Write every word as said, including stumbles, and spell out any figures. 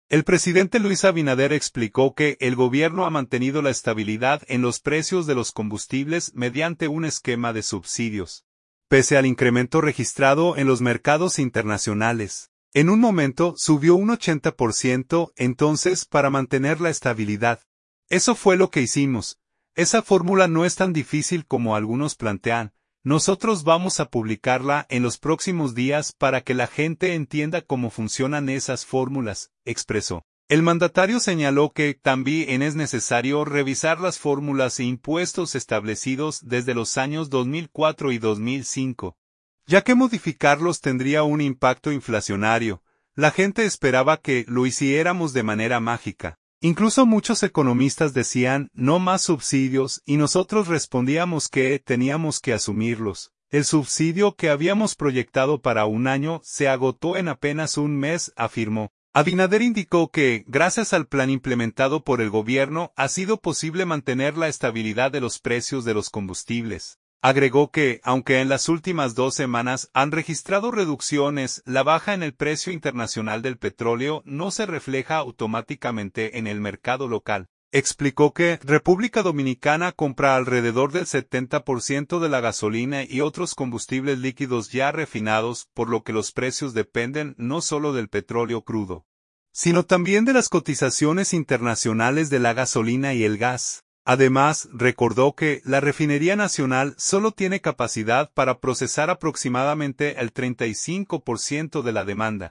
El presidente Luis Abinader explicó que el gobierno ha mantenido la estabilidad en los precios de los combustibles mediante un esquema de subsidios, pese al incremento registrado en los mercados internacionales. En un momento subió un ochenta por ciento, entonces para mantener la estabilidad. Eso fue lo que hicimos. Esa fórmula no es tan difícil como algunos plantean. Nosotros vamos a publicarla en los próximos días para que la gente entienda cómo funcionan esas fórmulas, expresó. El mandatario señaló que también es necesario revisar las fórmulas e impuestos establecidos desde los años dos mil cuatro y dos mil cinco, ya que modificarlos tendría un impacto inflacionario. La gente esperaba que lo hiciéramos de manera mágica. Incluso muchos economistas decían, no más subsidios, y nosotros respondíamos que teníamos que asumirlos. El subsidio que habíamos proyectado para un año se agotó en apenas un mes, afirmó. Abinader indicó que, gracias al plan implementado por el gobierno, ha sido posible mantener la estabilidad de los precios de los combustibles. Agregó que, aunque en las últimas dos semanas han registrado reducciones, la baja en el precio internacional del petróleo no se refleja automáticamente en el mercado local. Explicó que República Dominicana compra alrededor del setenta por ciento de la gasolina y otros combustibles líquidos ya refinados, por lo que los precios dependen no solo del petróleo crudo, sino también de las cotizaciones internacionales de la gasolina y el gas. Además, recordó que la refinería nacional solo tiene capacidad para procesar aproximadamente el treinta y cinco por ciento de la demanda.